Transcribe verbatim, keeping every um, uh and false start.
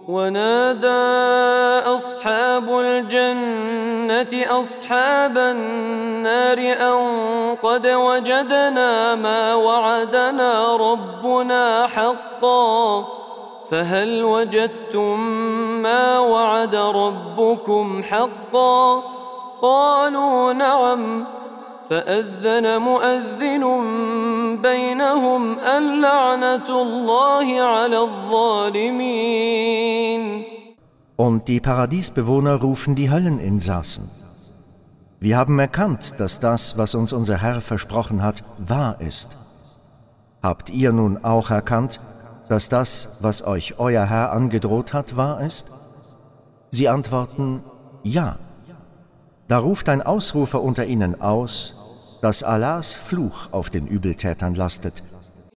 ونادى أصحاب الجنة أصحاب النار أن قد وجدنا ما وعدنا ربنا حقا فهل وجدتم ما وعد ربكم حقا قالوا نعم فأذن مؤذن بينهم اللعنة الله على الظالمين. Und die Paradiesbewohner rufen die Hölleninsassen: Wir haben erkannt, dass das, was uns unser Herr versprochen hat, wahr ist. Habt ihr nun auch erkannt, dass das, was euch euer Herr angedroht hat, wahr ist? Sie antworten: Ja. Da ruft ein Ausrufer unter ihnen aus, dass Allahs Fluch auf den Übeltätern lastet.